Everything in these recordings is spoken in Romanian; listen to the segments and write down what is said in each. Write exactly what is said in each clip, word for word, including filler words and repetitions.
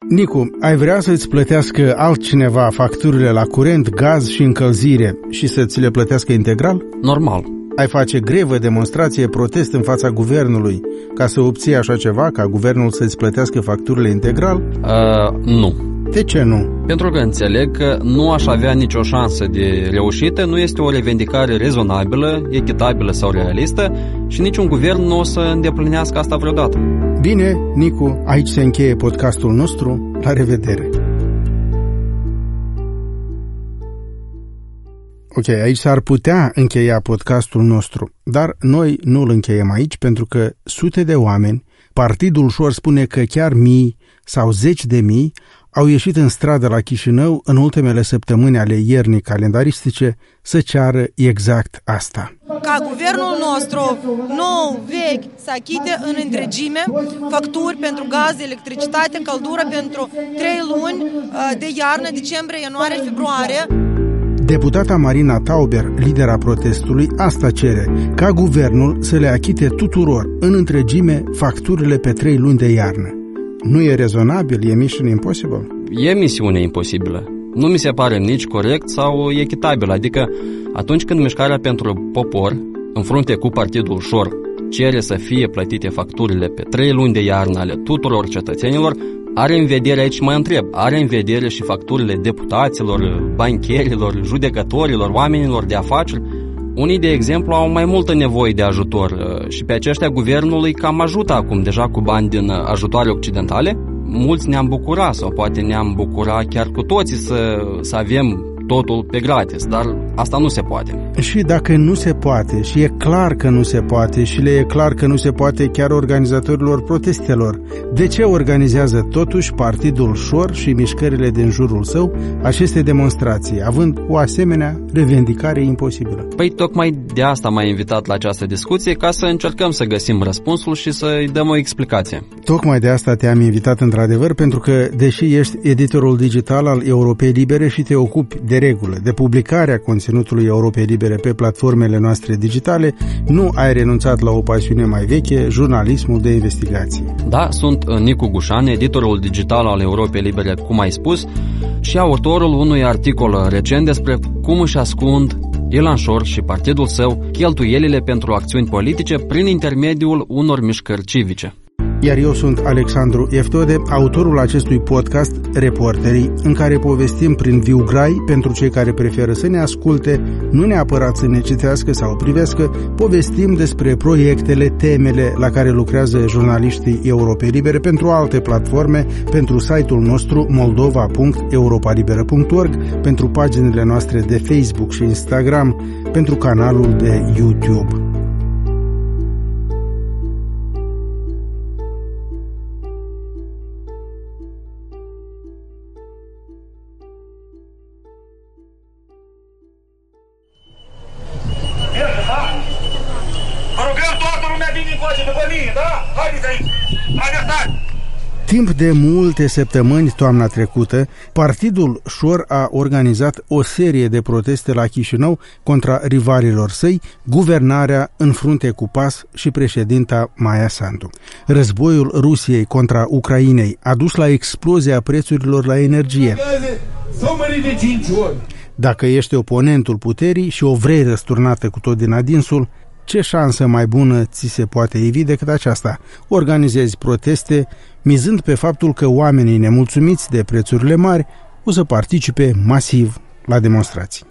Nicu, ai vrea să-ți plătească altcineva facturile la curent, gaz și încălzire și să ți le plătească integral? Normal. Ai face grevă, demonstrație, protest în fața guvernului ca să obții așa ceva, ca guvernul să-ți plătească facturile integral? Uh, nu. De ce nu? Pentru că înțeleg că nu aș avea nicio șansă de reușită, nu este o revendicare rezonabilă, echitabilă sau realistă și niciun guvern nu o să îndeplinească asta vreodată. Bine, Nicu, aici se încheie podcastul nostru. La revedere! Ok, aici s-ar putea încheia podcastul nostru, dar noi nu îl încheiem aici pentru că sute de oameni, Partidul Ușor spune că chiar mii sau zeci de mii, au ieșit în stradă la Chișinău în ultimele săptămâni ale iernii calendaristice să ceară exact asta. Ca guvernul nostru nou, vechi, să achite în întregime facturi pentru gaz, electricitate, căldură pentru trei luni de iarnă, decembrie, ianuarie, februarie. Deputata Marina Tauber, lidera protestului, asta cere, ca guvernul să le achite tuturor în întregime facturile pe trei luni de iarnă. Nu e rezonabil? E mission impossible? E misiune imposibilă. Nu mi se pare nici corect sau echitabil. Adică atunci când Mișcarea pentru Popor, în frunte cu Partidul Ușor, cere să fie plătite facturile pe trei luni de iarnă ale tuturor cetățenilor, are în vedere, aici mă întreb, are în vedere și facturile deputaților, bancherilor, judecătorilor, oamenilor de afaceri? Unii, de exemplu, au mai multă nevoie de ajutor și pe aceștia guvernul îi cam ajută acum deja cu bani din ajutoare occidentale. Mulți ne-am bucurat sau poate ne-am bucurat chiar cu toții să, să avem totul pe gratis, dar asta nu se poate. Și dacă nu se poate, și e clar că nu se poate, și le e clar că nu se poate chiar organizatorilor protestelor, de ce organizează totuși Partidul Ușor și mișcările din jurul său aceste demonstrații, având o asemenea revendicare imposibilă? Păi tocmai de asta m-ai invitat la această discuție, ca să încercăm să găsim răspunsul și să-i dăm o explicație. Tocmai de asta te-am invitat într-adevăr, pentru că, deși ești editorul digital al Europei Libere și te ocupi de regulă de publicarea conținutului Europei Libere pe platformele noastre digitale, nu ai renunțat la o pasiune mai veche, jurnalismul de investigație. Da, sunt Nicu Gușan, editorul digital al Europei Libere, cum ai spus, și autorul unui articol recent despre cum își ascund Ilan Șor și partidul său cheltuielile pentru acțiuni politice prin intermediul unor mișcări civice. Iar eu sunt Alexandru Eftode, autorul acestui podcast Reporterii, în care povestim prin viu grai, pentru cei care preferă să ne asculte, nu neapărat să ne citească sau privească, povestim despre proiectele, temele la care lucrează jurnaliștii Europei Libere pentru alte platforme, pentru site-ul nostru moldova punct europalibera punct org, pentru paginile noastre de Facebook și Instagram, pentru canalul de YouTube. Timp de multe săptămâni toamna trecută, Partidul Ușor a organizat o serie de proteste la Chișinău contra rivalilor săi, guvernarea în frunte cu P A S și președinta Maia Sandu. Războiul Rusiei contra Ucrainei a dus la explozia prețurilor la energie. Dacă ești oponentul puterii și o vrei răsturnată cu tot din adinsul, ce șansă mai bună ți se poate ivi decât aceasta? Organizezi proteste, mizând pe faptul că oamenii nemulțumiți de prețurile mari o să participe masiv la demonstrații.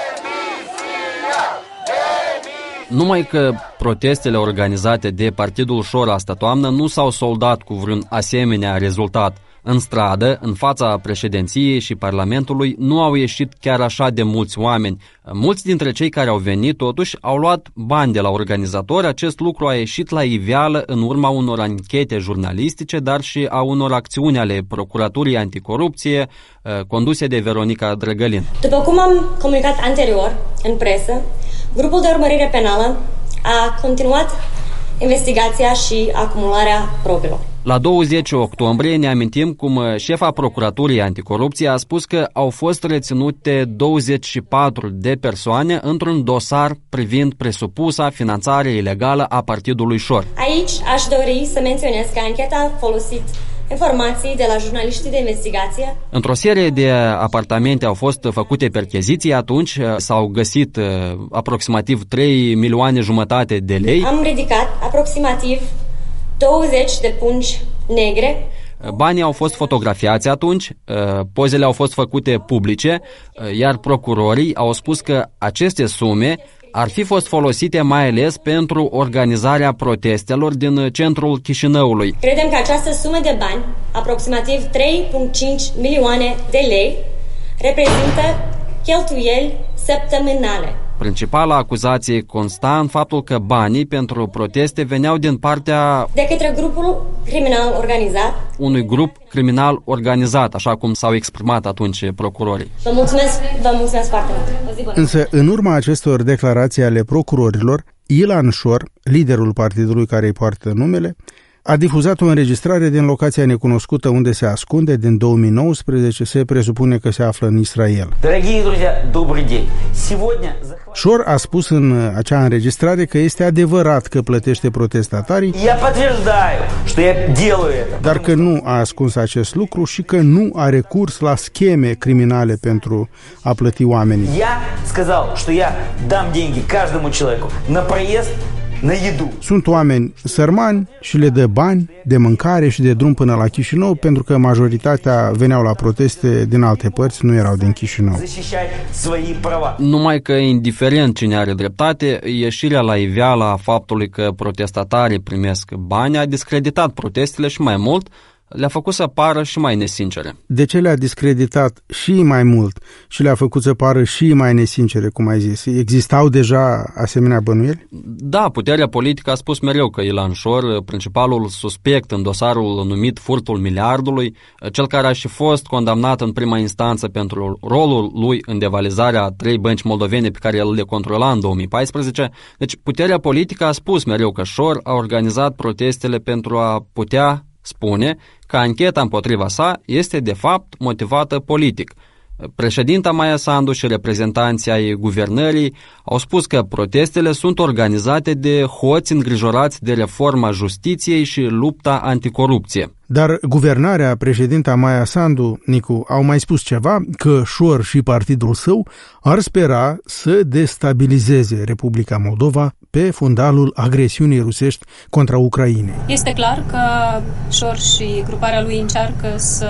Numai că protestele organizate de Partidul Ușor asta toamnă nu s-au soldat cu vreun asemenea rezultat. În stradă, în fața președinției și Parlamentului, nu au ieșit chiar așa de mulți oameni. Mulți dintre cei care au venit, totuși, au luat bani de la organizatori. Acest lucru a ieșit la iveală în urma unor anchete jurnalistice, dar și a unor acțiuni ale Procuraturii Anticorupție, conduse de Veronica Drăgălin. După cum am comunicat anterior în presă, grupul de urmărire penală a continuat investigația și acumularea probelor. La douăzeci octombrie ne amintim cum șefa Procuraturii Anticorupție a spus că au fost reținute douăzeci și patru de persoane într-un dosar privind presupusa finanțare ilegală a Partidului Ușor. Aici aș dori să menționez că ancheta a folosit informații de la jurnaliștii de investigație. Într-o serie de apartamente au fost făcute percheziții, atunci s-au găsit aproximativ trei milioane jumătate de lei. Am ridicat aproximativ douăzeci de pungi negre. Banii au fost fotografiați atunci, pozele au fost făcute publice, iar procurorii au spus că aceste sume ar fi fost folosite mai ales pentru organizarea protestelor din centrul Chișinăului. Credem că această sumă de bani, aproximativ trei virgulă cinci milioane de lei, reprezintă cheltuieli săptămânale. Principala acuzație consta în faptul că banii pentru proteste veneau din partea de către grupul criminal organizat. Unui grup criminal organizat, așa cum s-au exprimat atunci procurorii. Vă mulțumesc, vă mulțumesc foarte mult. Însă, în urma acestor declarații ale procurorilor, Ilan Shor, liderul partidului care îi poartă numele, a difuzat o înregistrare din locația necunoscută unde se ascunde. Din două mii nouăsprezece se presupune că se află în Israel. Shor a spus în acea înregistrare că este adevărat că plătește protestatarii, dar că nu a ascuns acest lucru și că nu a recurs la scheme criminale pentru a plăti oamenii. Sunt oameni sărmani și le dă bani de mâncare și de drum până la Chișinău, pentru că majoritatea veneau la proteste din alte părți, nu erau din Chișinău. Numai că, indiferent cine are dreptate, ieșirea la iveală a faptului că protestatarii primesc bani a discreditat protestele și mai mult le-a făcut să pară și mai nesincere. De ce le-a discreditat și mai mult și le-a făcut să pară și mai nesincere, cum ai zis? Existau deja asemenea bănuieli? Da, puterea politică a spus mereu că Ilan Shor, principalul suspect în dosarul numit furtul miliardului, cel care a și fost condamnat în prima instanță pentru rolul lui în devalizarea a trei bănci moldovene pe care el le controla în două mii paisprezece, deci puterea politică a spus mereu că Shor a organizat protestele pentru a putea spune că ancheta împotriva sa este de fapt motivată politic. Președinta Maia Sandu și reprezentanții ai guvernării au spus că protestele sunt organizate de hoți îngrijorați de reforma justiției și lupta anticorupție. Dar guvernarea, președinta Maia Sandu, Nicu, au mai spus ceva, că Shor și partidul său ar spera să destabilizeze Republica Moldova pe fundalul agresiunii rusești contra Ucrainei. Este clar că Shor și gruparea lui încearcă să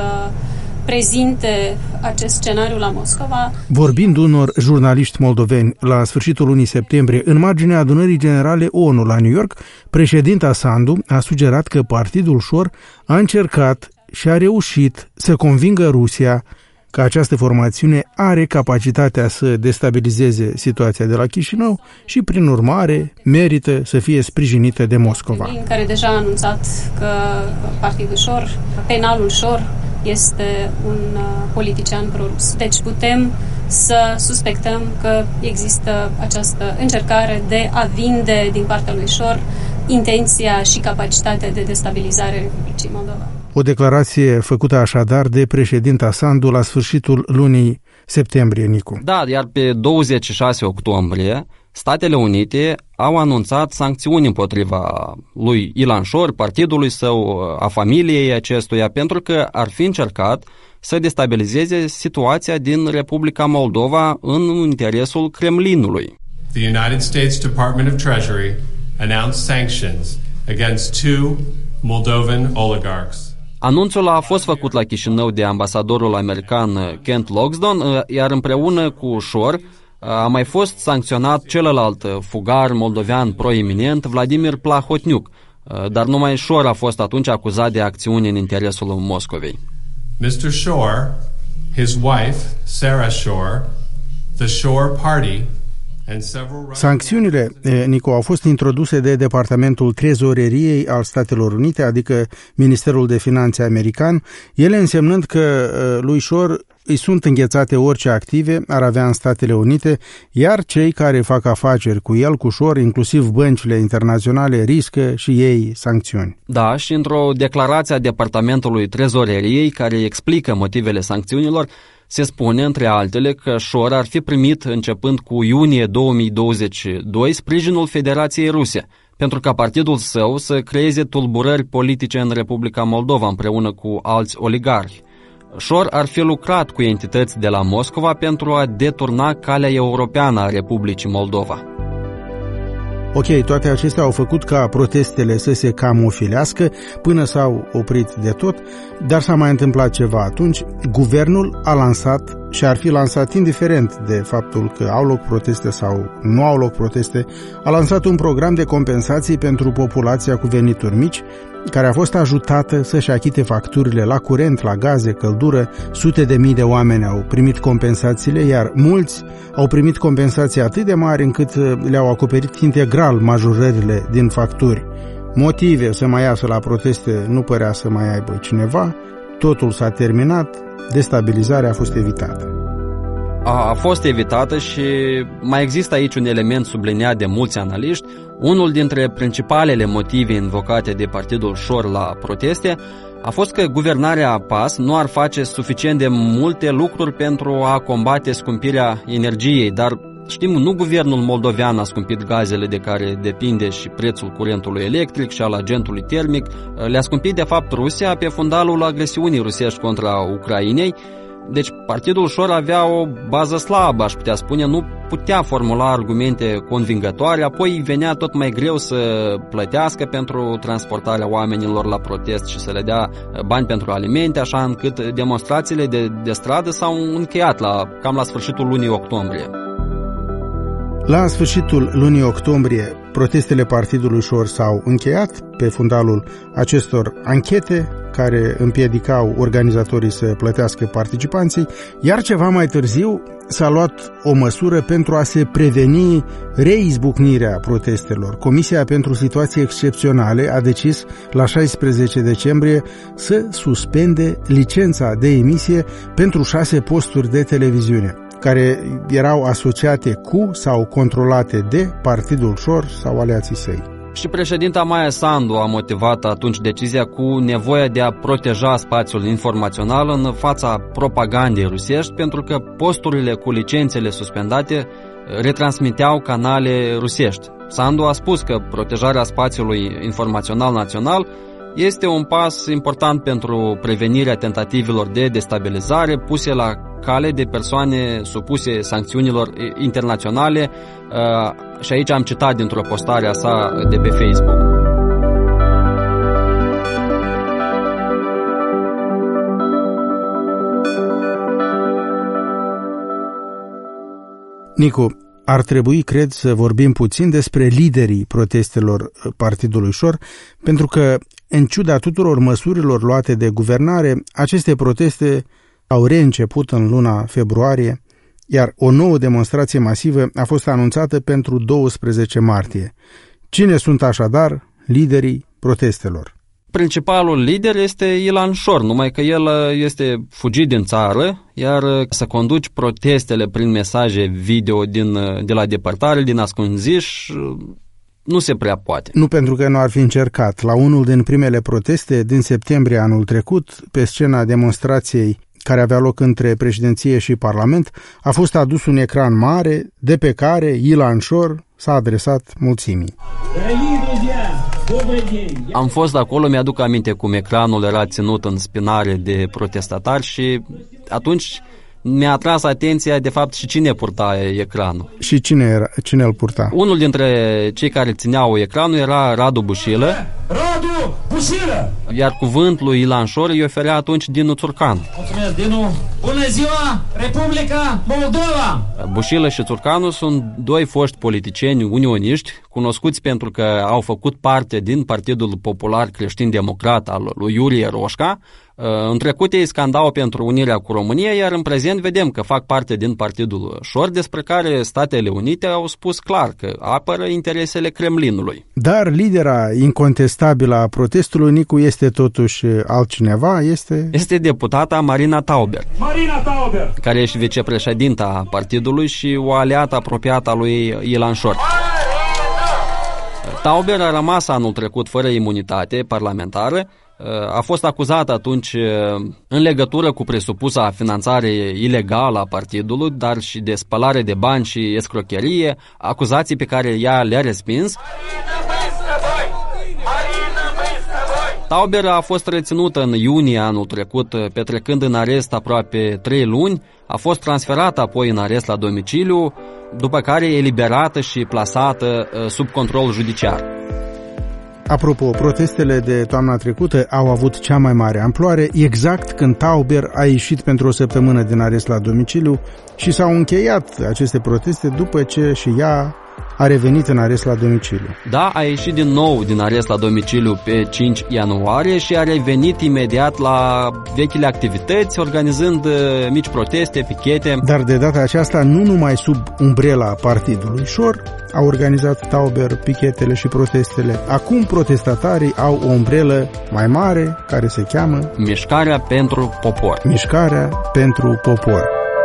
prezinte acest scenariu la Moscova. Vorbind unor jurnaliști moldoveni la sfârșitul lunii septembrie, în marginea adunării generale O N U la New York, președinta Sandu a sugerat că partidul Shor a încercat și a reușit să convingă Rusia că această formațiune are capacitatea să destabilizeze situația de la Chișinău și, prin urmare, merită să fie sprijinită de Moscova. Care deja a anunțat că partidul Shor, penalul Shor, este un politician prorus. Deci putem să suspectăm că există această încercare de a vinde din partea lui Shor intenția și capacitatea de destabilizare a Republicii Moldova. O declarație făcută așadar de președinta Sandu la sfârșitul lunii septembrie, Nicu. Da, iar pe douăzeci și șase octombrie, Statele Unite au anunțat sancțiuni împotriva lui Ilan Shor, partidului său, a familiei acestuia, pentru că ar fi încercat să destabilizeze situația din Republica Moldova în interesul Kremlinului. The United States Department of Treasury announced sanctions against two Moldovan oligarchs. Anunțul a fost făcut la Chișinău de ambasadorul american Kent Loxton, iar împreună cu Shor a mai fost sancționat celălalt fugar moldovean proeminent, Vladimir Plahotniuc, dar numai Shor a fost atunci acuzat de acțiuni în interesul Moscovei. mister Shor, his wife, Sarah Shor, the Shor Party, Sancțiunile, Nico, au fost introduse de Departamentul Trezoreriei al Statelor Unite, adică Ministerul de Finanțe american, ele însemnând că lui Shor îi sunt înghețate orice active ar avea în Statele Unite, iar cei care fac afaceri cu el, cu Shor, inclusiv băncile internaționale, riscă și ei sancțiuni. Da, și într-o declarație a Departamentului Trezoreriei care explică motivele sancțiunilor, se spune, între altele, că Shor ar fi primit, începând cu iunie două mii douăzeci și doi, sprijinul Federației Ruse, pentru ca partidul său să creeze tulburări politice în Republica Moldova împreună cu alți oligarhi. Șor ar fi lucrat cu entități de la Moscova pentru a deturna calea europeană a Republicii Moldova. Ok, toate acestea au făcut ca protestele să se camofilească până s-au oprit de tot, dar s-a mai întâmplat ceva atunci. Guvernul a lansat și ar fi lansat, indiferent de faptul că au loc proteste sau nu au loc proteste, a lansat un program de compensații pentru populația cu venituri mici, care a fost ajutată să-și achite facturile la curent, la gaze, căldură. Sute de mii de oameni au primit compensațiile, iar mulți au primit compensații atât de mari încât le-au acoperit integral majorările din facturi. Motive să mai iasă la proteste nu părea să mai aibă cineva, totul s-a terminat, destabilizarea a fost evitată. A, a fost evitată și mai există aici un element subliniat de mulți analiști. Unul dintre principalele motive invocate de partidul Șor la proteste a fost că guvernarea P A S nu ar face suficient de multe lucruri pentru a combate scumpirea energiei, dar știm, nu guvernul moldovean a scumpit gazele de care depinde și prețul curentului electric și al agentului termic, le-a scumpit de fapt Rusia pe fundalul agresiunii rusești contra Ucrainei. Deci partidul Șor avea o bază slabă, aș putea spune, nu putea formula argumente convingătoare, apoi venea tot mai greu să plătească pentru transportarea oamenilor la protest și să le dea bani pentru alimente, așa încât demonstrațiile de, de stradă s-au încheiat la, cam la sfârșitul lunii octombrie. La sfârșitul lunii octombrie, protestele partidului Șor s-au încheiat pe fundalul acestor anchete care împiedicau organizatorii să plătească participanții, iar ceva mai târziu s-a luat o măsură pentru a se preveni reizbucnirea protestelor. Comisia pentru Situații Excepționale a decis la șaisprezece decembrie să suspende licența de emisie pentru șase posturi de televiziune care erau asociate cu sau controlate de partidul Șor sau aliații săi. Și președinta Maia Sandu a motivat atunci decizia cu nevoia de a proteja spațiul informațional în fața propagandei rusești, pentru că posturile cu licențele suspendate retransmiteau canale rusești. Sandu a spus că protejarea spațiului informațional național este un pas important pentru prevenirea tentativelor de destabilizare puse la cale de persoane supuse sancțiunilor internaționale, și aici am citat dintr-o postare a sa de pe Facebook. Nicu, ar trebui, cred, să vorbim puțin despre liderii protestelor partidului Șor, pentru că, în ciuda tuturor măsurilor luate de guvernare, aceste proteste au reînceput în luna februarie, iar o nouă demonstrație masivă a fost anunțată pentru douăsprezece martie. Cine sunt așadar liderii protestelor? Principalul lider este Ilan Șor, numai că el este fugit din țară, iar să conduci protestele prin mesaje video din, de la depărtare, din ascunziș, nu se prea poate. Nu pentru că nu ar fi încercat. La unul din primele proteste din septembrie anul trecut, pe scena demonstrației care avea loc între președinție și parlament, a fost adus un ecran mare de pe care Ilan Șor s-a adresat mulțimii. Am fost acolo, mi-aduc aminte cum ecranul era ținut în spinare de protestatari și atunci mi-a atras atenția de fapt și cine purta ecranul. Și cine, era, cine îl purta? Unul dintre cei care țineau ecranul era Radu Bușilă. Radu Bușilă! Iar cuvântul lui Ilan Șor îi oferea atunci Dinu Țurcanu. Mulțumesc, Dinu! Bună ziua, Republica Moldova! Bușilă și Țurcanu sunt doi foști politicieni unioniști, cunoscuți pentru că au făcut parte din Partidul Popular Creștin-Democrat al lui Iurie Roșca. În trecut ei scandau pentru unirea cu România, iar în prezent vedem că fac parte din Partidul Șor, despre care Statele Unite au spus clar că apără interesele Kremlinului. Dar lidera incontestabilă a protestului, Nicu, este totuși altcineva, este... Este deputata Marina Tauber, Marina Tauber, care este vicepreședinta partidului și o aliată apropiată a lui Ilan Șor. Tauber a rămas anul trecut fără imunitate parlamentară. A fost acuzat atunci în legătură cu presupusa finanțare ilegală a partidului, dar și de spălare de bani și escrocherie, acuzații pe care ea le-a respins. Tauber a fost reținută în iunie anul trecut, petrecând în arest aproape trei luni, a fost transferată apoi în arest la domiciliu, după care e eliberată și plasată sub control judiciar. Apropo, protestele de toamna trecută au avut cea mai mare amploare exact când Tauber a ieșit pentru o săptămână din arest la domiciliu și s-au încheiat aceste proteste după ce și ea a revenit în arest la domiciliu. Da, a ieșit din nou din arest la domiciliu pe cinci ianuarie și a revenit imediat la vechile activități, organizând mici proteste, pichete. Dar de data aceasta, nu numai sub umbrela Partidului Șor a organizat Tauber pichetele și protestele. Acum protestatarii au o umbrelă mai mare care se cheamă Mișcarea pentru Popor. Mișcarea pentru Popor.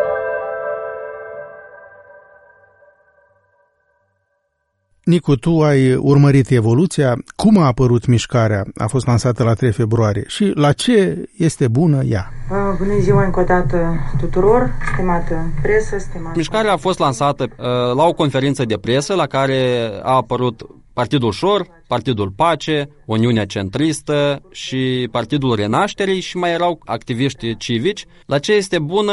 Nicu, tu ai urmărit evoluția. Cum a apărut mișcarea? A fost lansată la trei februarie și la ce este bună ea? Bună ziua încă o dată tuturor, stimată presă, stimată... Mișcarea a fost lansată uh, la o conferință de presă la care a apărut Partidul Șor, Partidul Pace, Uniunea Centristă și Partidul Renașterii și mai erau activiști civici. La ce este bună?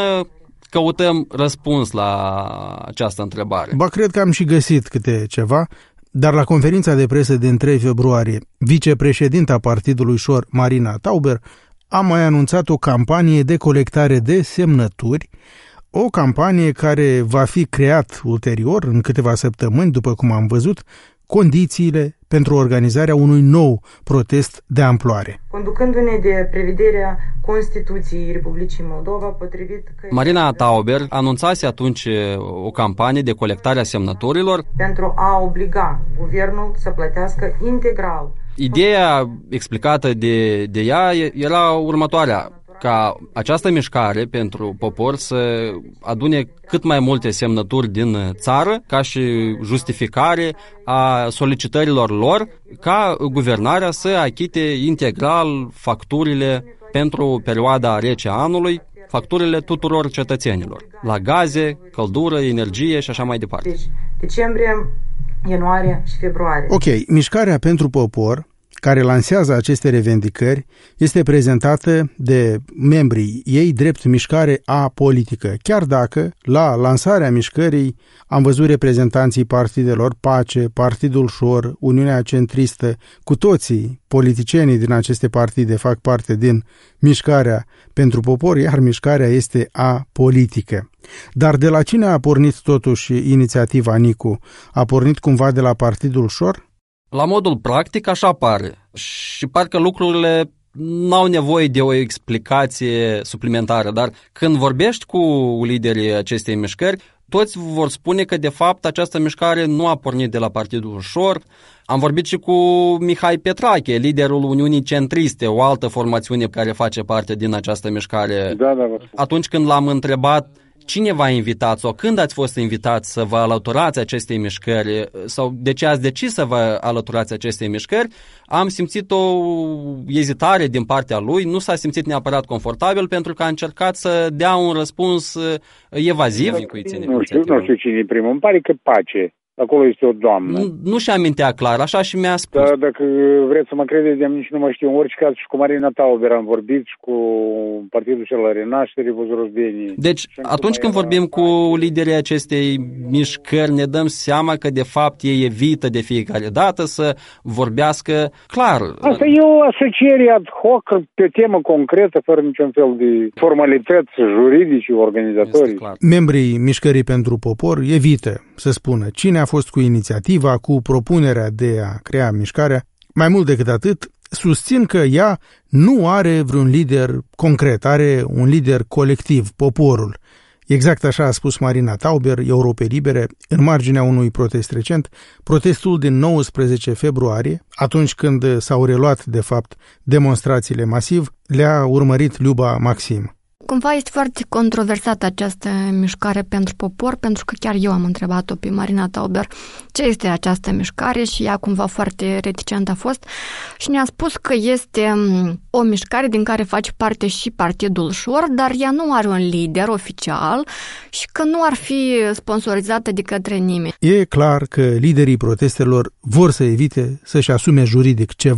Căutăm răspuns la această întrebare. Ba, cred că am și găsit câte ceva, dar la conferința de presă din trei februarie, vicepreședinta Partidului Șor, Marina Tauber, a mai anunțat o campanie de colectare de semnături, o campanie care va fi creat ulterior, în câteva săptămâni, după cum am văzut, condițiile pentru organizarea unui nou protest de amploare. Conducându-ne de prevederea Constituției Republicii Moldova, potrivit că... Marina Tauber anunțase atunci o campanie de colectare a semnăturilor pentru a obliga guvernul să plătească integral. Ideea explicată de, de ea era următoarea: ca această mișcare pentru popor să adune cât mai multe semnături din țară, ca și justificare a solicitărilor lor, ca guvernarea să achite integral facturile pentru perioada rece a anului, facturile tuturor cetățenilor, la gaze, căldură, energie și așa mai departe. Deci, decembrie, ianuarie și februarie. Ok, mișcarea pentru popor, care lansează aceste revendicări, este prezentată de membrii ei drept mișcare apolitică, chiar dacă la lansarea mișcării am văzut reprezentanții partidelor Pace, Partidul Șor, Uniunea Centristă, cu toții politicienii din aceste partide fac parte din mișcarea pentru popor, iar mișcarea este apolitică. Dar de la cine a pornit totuși inițiativa, Nicu? A pornit cumva de la Partidul Șor? La modul practic așa pare și parcă lucrurile n-au nevoie de o explicație suplimentară, dar când vorbești cu liderii acestei mișcări, toți vor spune că de fapt această mișcare nu a pornit de la Partidul Șor. Am vorbit și cu Mihai Petrache, liderul Uniunii Centriste, o altă formațiune care face parte din această mișcare. Da, da, da. Atunci când l-am întrebat cine v-a invitat sau când ați fost invitați să vă alăturați acestei mișcări sau de ce ați decis să vă alăturați acestei mișcări, am simțit o ezitare din partea lui, nu s-a simțit neapărat confortabil pentru că a încercat să dea un răspuns evaziv. Nu știu, nu știu cine e primul, îmi pare că Pace. Acolo este o doamnă. Nu, nu și amintea clar, așa și mi-a spus. Da, dacă vreți să mă credeți, de nici nu mă știu. În orice caz și cu Marina Tauber am vorbit și cu Partidul cel la Renaștere, Vozorozdenii. Deci, atunci când vorbim cu liderii acestei mișcări, ne dăm seama că de fapt ei evită de fiecare dată să vorbească clar. Asta e o asociere ad hoc pe temă concretă, fără niciun fel de formalități juridice, organizatorii. Membrii mișcării pentru popor evită să spună cine a fost cu inițiativa, cu propunerea de a crea mișcarea. Mai mult decât atât, susțin că ea nu are vreun lider concret, are un lider colectiv, poporul. Exact așa a spus Marina Tauber, Europe Libere, în marginea unui protest recent, protestul din nouăsprezece februarie, atunci când s-au reluat, de fapt, demonstrațiile masiv, le-a urmărit Liuba Maxim. Cumva este foarte controversată această mișcare pentru popor, pentru că chiar eu am întrebat-o pe Marina Tauber ce este această mișcare și ea cumva foarte reticentă a fost și ne-a spus că este o mișcare din care face parte și Partidul Șor, dar ea nu are un lider oficial și că nu ar fi sponsorizată de către nimeni. E clar că liderii protestelor vor să evite să-și asume juridic ceva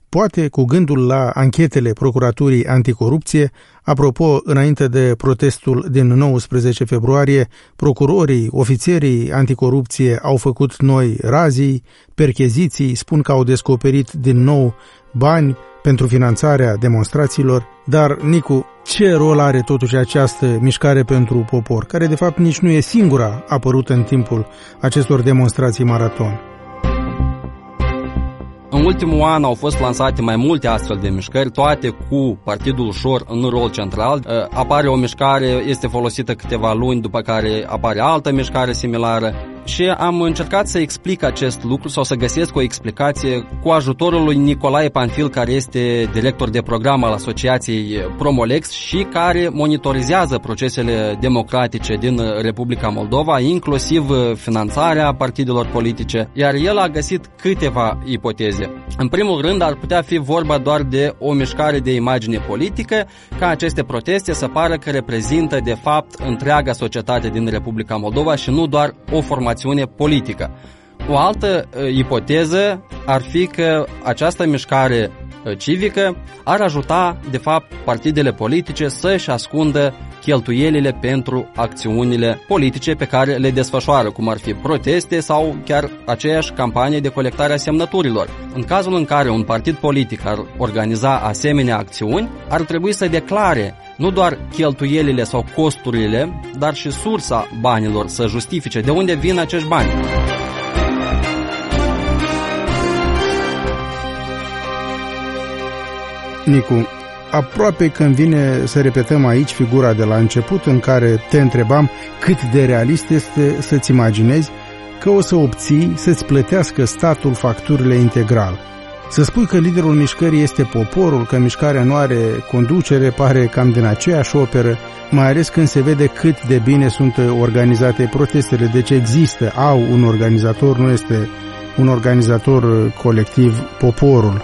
poate cu gândul la anchetele Procuraturii Anticorupție. Apropo, înainte de protestul din nouăsprezece februarie, procurorii, ofițerii anticorupție au făcut noi razii, percheziții, spun că au descoperit din nou bani pentru finanțarea demonstrațiilor. Dar, Nicu, ce rol are totuși această mișcare pentru popor, care de fapt nici nu e singura apărută în timpul acestor demonstrații maraton? În ultimul an au fost lansate mai multe astfel de mișcări, toate cu Partidul Șor în rol central. Apare o mișcare, este folosită câteva luni, după care apare altă mișcare similară. Și am încercat să explic acest lucru sau să găsesc o explicație cu ajutorul lui Nicolae Panfil, care este director de program al Asociației Promolex și care monitorizează procesele democratice din Republica Moldova, inclusiv finanțarea partidelor politice, iar el a găsit câteva ipoteze. În primul rând, ar putea fi vorba doar de o mișcare de imagine politică, ca aceste proteste să pară că reprezintă de fapt întreaga societate din Republica Moldova și nu doar o formație politică. O altă uh, ipoteză ar fi că această mișcare uh, civică ar ajuta, de fapt, partidele politice să-și ascundă cheltuielile pentru acțiunile politice pe care le desfășoară, cum ar fi proteste sau chiar aceeași campanie de colectare a semnăturilor. În cazul în care un partid politic ar organiza asemenea acțiuni, ar trebui să declare nu doar cheltuielile sau costurile, dar și sursa banilor, să justifice de unde vin acești bani. Nicu, aproape când vine să repetăm aici figura de la început în care te întrebam cât de realist este să-ți imaginezi că o să obții să-ți plătească statul facturile integral. Să spui că liderul mișcării este poporul, că mișcarea nu are conducere, pare cam din aceeași operă, mai ales când se vede cât de bine sunt organizate protestele. Deci există, au un organizator, nu este un organizator colectiv poporul.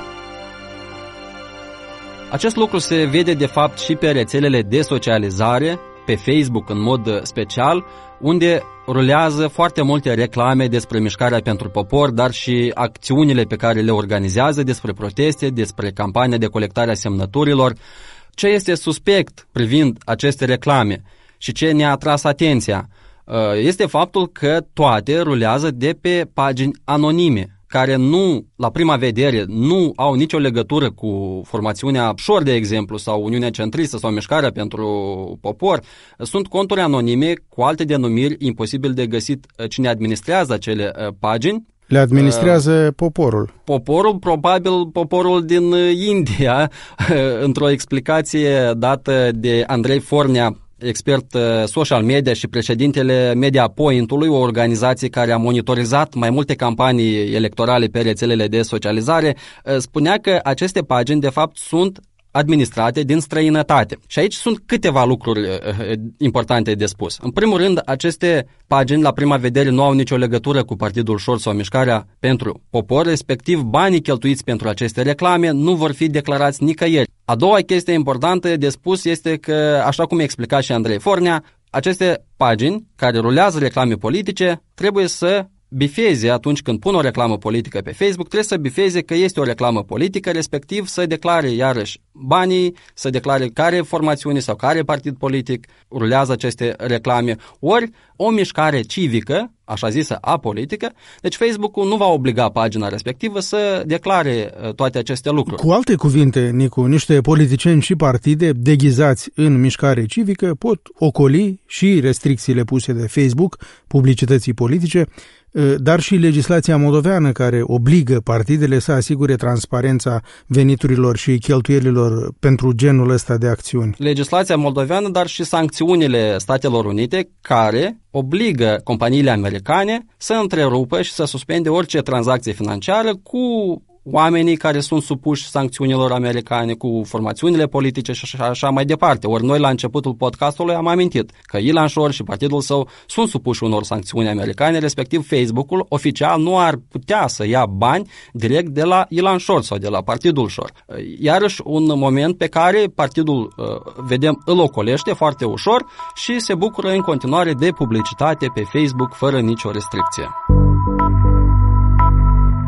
Acest lucru se vede de fapt și pe rețelele de socializare, pe Facebook în mod special, unde rulează foarte multe reclame despre mișcarea pentru popor, dar și acțiunile pe care le organizează, despre proteste, despre campania de colectare a semnăturilor. Ce este suspect privind aceste reclame și ce ne-a atras atenția este faptul că toate rulează de pe pagini anonime, care nu, la prima vedere, nu au nicio legătură cu formațiunea Șor, de exemplu, sau Uniunea Centristă sau Mișcarea pentru Popor. Sunt conturi anonime cu alte denumiri, imposibil de găsit cine administrează acele pagini. Le administrează uh, poporul. Poporul, probabil poporul din India, într-o explicație dată de Andrei Fornea, expert social media și președintele Media Point-ului, o organizație care a monitorizat mai multe campanii electorale pe rețelele de socializare, spunea că aceste pagini de fapt sunt administrate din străinătate. Și aici sunt câteva lucruri importante de spus. În primul rând, aceste pagini la prima vedere nu au nicio legătură cu Partidul Șor sau Mișcarea pentru Popor, respectiv banii cheltuiți pentru aceste reclame nu vor fi declarați nicăieri. A doua chestie importantă de spus este că, așa cum explica și Andrei Fornea, aceste pagini care rulează reclame politice trebuie să bifeze atunci când pun o reclamă politică pe Facebook, trebuie să bifeze că este o reclamă politică, respectiv să declare iarăși banii, să declare care formațiune sau care partid politic rulează aceste reclame, ori o mișcare civică, așa zisă apolitică, deci Facebook-ul nu va obliga pagina respectivă să declare toate aceste lucruri. Cu alte cuvinte, Nicu, niște politicieni și partide deghizați în mișcare civică pot ocoli și restricțiile puse de Facebook publicității politice, dar și legislația moldoveană care obligă partidele să asigure transparența veniturilor și cheltuielilor pentru genul ăsta de acțiuni. Legislația moldoveană, dar și sancțiunile Statelor Unite care obligă companiile americane să întrerupă și să suspende orice tranzacție financiară cu oamenii care sunt supuși sancțiunilor americane, cu formațiunile politice și așa, așa mai departe. Ori noi la începutul podcastului am amintit că Ilan Șor și partidul său sunt supuși unor sancțiuni americane, respectiv Facebook-ul oficial nu ar putea să ia bani direct de la Ilan Șor sau de la partidul Șor. Iarăși un moment pe care partidul, vedem, îl ocolește foarte ușor și se bucură în continuare de publicitate pe Facebook fără nicio restricție.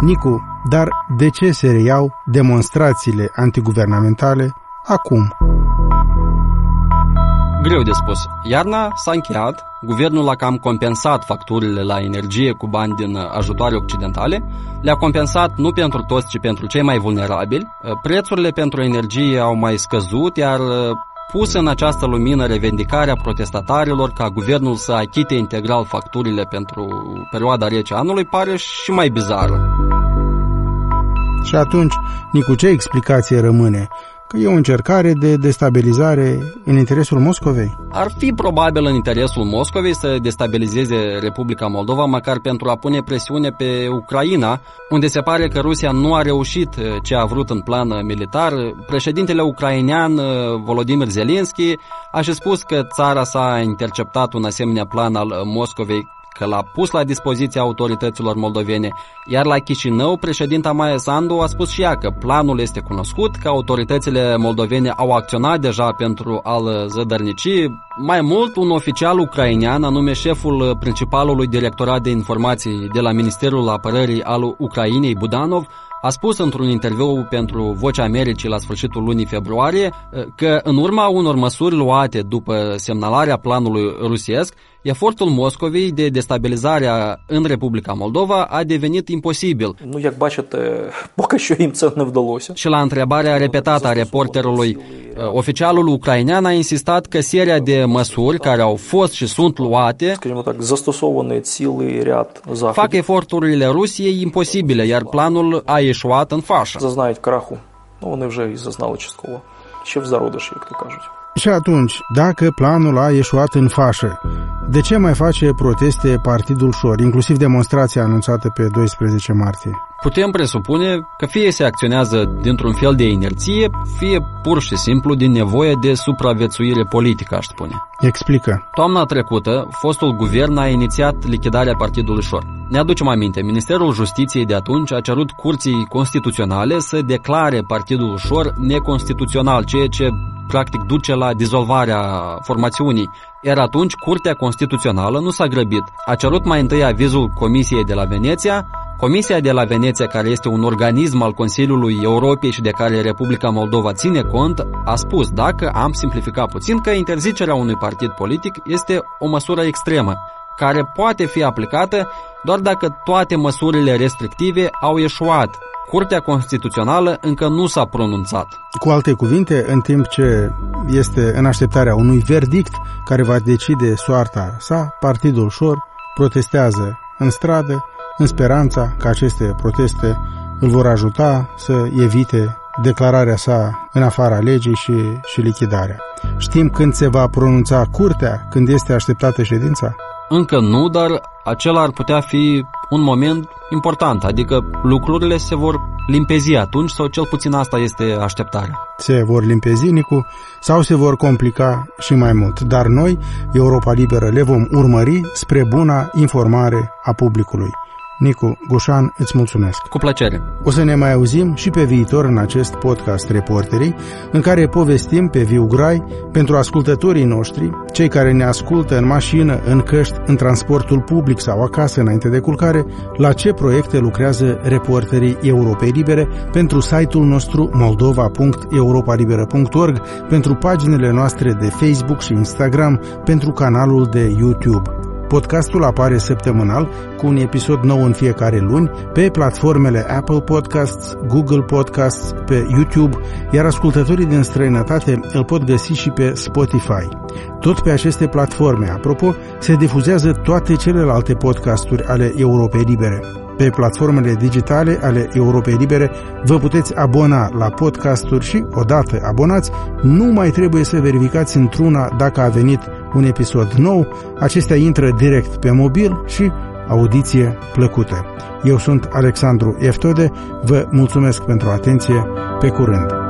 Nicu, dar de ce se reiau demonstrațiile antiguvernamentale acum? Greu de spus. Iarna s-a încheiat, guvernul a cam compensat facturile la energie cu bani din ajutoare occidentale, le-a compensat nu pentru toți, ci pentru cei mai vulnerabili. Prețurile pentru energie au mai scăzut, iar pus în această lumină revendicarea protestatarilor ca guvernul să achite integral facturile pentru perioada rece anului pare și mai bizară. Și atunci, Nicu, ce explicație rămâne? Că e o încercare de destabilizare în interesul Moscovei? Ar fi probabil în interesul Moscovei să destabilizeze Republica Moldova, măcar pentru a pune presiune pe Ucraina, unde se pare că Rusia nu a reușit ce a vrut în plan militar. Președintele ucrainean Volodymyr Zelensky a și spus că țara sa a interceptat un asemenea plan al Moscovei, că l-a pus la dispoziția autorităților moldovene, iar la Chișinău, președinta Maia Sandu a spus și ea că planul este cunoscut, că autoritățile moldovene au acționat deja pentru a-l zădărnici. Mai mult, un oficial ucrainean, anume șeful principalului directorat de informații de la Ministerul Apărării al Ucrainei, Budanov, a spus într-un interviu pentru Vocea Americii la sfârșitul lunii februarie că în urma unor măsuri luate după semnalarea planului rusesc, efortul Moscovei de destabilizare în Republica Moldova a devenit imposibil. Nu, як бачите, поки що їм це не вдалося. Și la întrebarea repetată a reporterului, oficialul ucrainean a insistat că seria de măsuri care au fost și sunt luate fac eforturile Rusiei imposibile, iar planul a ieșuat în fașă. Зазнають краху. Ну, вони вже і зазнали частково. Ще в зародиші, як то кажуть. Și atunci, dacă planul a ieșuat în fașă, de ce mai face proteste Partidul Șor, inclusiv demonstrația anunțată pe doisprezece martie? Putem presupune că fie se acționează dintr-un fel de inerție, fie pur și simplu din nevoie de supraviețuire politică, aș spune. Explică. Toamna trecută, fostul guvern a inițiat lichidarea Partidului Șor. Ne aducem aminte, Ministerul Justiției de atunci a cerut Curții Constituționale să declare Partidul Șor neconstituțional, ceea ce practic duce la dizolvarea formațiunii. Iar atunci Curtea Constituțională nu s-a grăbit. A cerut mai întâi avizul Comisiei de la Veneția. Comisia de la Veneția, care este un organism al Consiliului Europei și de care Republica Moldova ține cont, a spus, dacă am simplificat puțin, că interzicerea unui partid politic este o măsură extremă, care poate fi aplicată doar dacă toate măsurile restrictive au eșuat. Curtea Constituțională încă nu s-a pronunțat. Cu alte cuvinte, în timp ce este în așteptarea unui verdict care va decide soarta sa, Partidul Șor protestează în stradă, în speranța că aceste proteste îl vor ajuta să evite declararea sa în afara legii și, și lichidarea. Știm când se va pronunța curtea, când este așteptată ședința? Încă nu, dar acela ar putea fi un moment important, adică lucrurile se vor limpezi atunci, sau cel puțin asta este așteptarea. Se vor limpezi, Nicu, sau se vor complica și mai mult, dar noi, Europa Liberă, le vom urmări spre buna informare a publicului. Nicu Gușan, îți mulțumesc. Cu plăcere. O să ne mai auzim și pe viitor în acest podcast Reporterii, în care povestim pe viu grai pentru ascultătorii noștri, cei care ne ascultă în mașină, în căști, în transportul public sau acasă înainte de culcare, la ce proiecte lucrează Reporterii Europei Libere pentru site-ul nostru moldova punct europa liberă punct org, pentru paginile noastre de Facebook și Instagram, pentru canalul de YouTube. Podcastul apare săptămânal cu un episod nou în fiecare luni pe platformele Apple Podcasts, Google Podcasts, pe YouTube, iar ascultătorii din străinătate îl pot găsi și pe Spotify. Tot pe aceste platforme, apropo, se difuzează toate celelalte podcasturi ale Europei Libere. Pe platformele digitale ale Europei Libere vă puteți abona la podcasturi și, odată abonați, nu mai trebuie să verificați într-una dacă a venit un episod nou. Acestea intră direct pe mobil și audiție plăcută. Eu sunt Alexandru Eftode, vă mulțumesc pentru atenție, pe curând!